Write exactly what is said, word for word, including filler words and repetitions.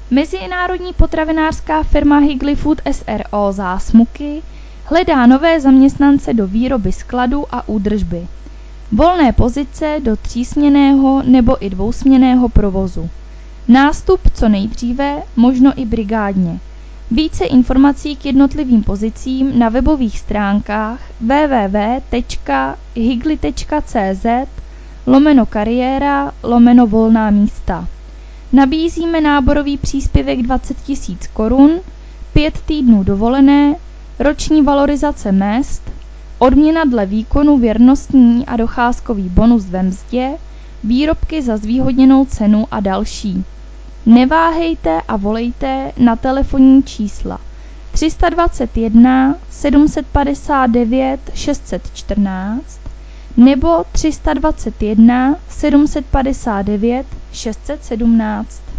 Mezinárodní potravinářská firma Higley Food S R O Zásmuky hledá nové zaměstnance do výroby skladu a údržby. Volné pozice do třísměnného nebo i dvousměnného provozu. Nástup co nejdříve, možno i brigádně. Více informací k jednotlivým pozicím na webových stránkách w w w tečka higley tečka c z lomeno kariéra lomeno volná místa. Nabízíme náborový příspěvek dvacet tisíc korun, pět týdnů dovolené, roční valorizace mezd, odměna dle výkonu, věrnostní a docházkový bonus ve mzdě, výrobky za zvýhodněnou cenu a další. Neváhejte a volejte na telefonní čísla tři sta dvacet jedna sedm set padesát devět šest set čtrnáct nebo tři sta dvacet jedna sedm set padesát devět šest set sedmnáct.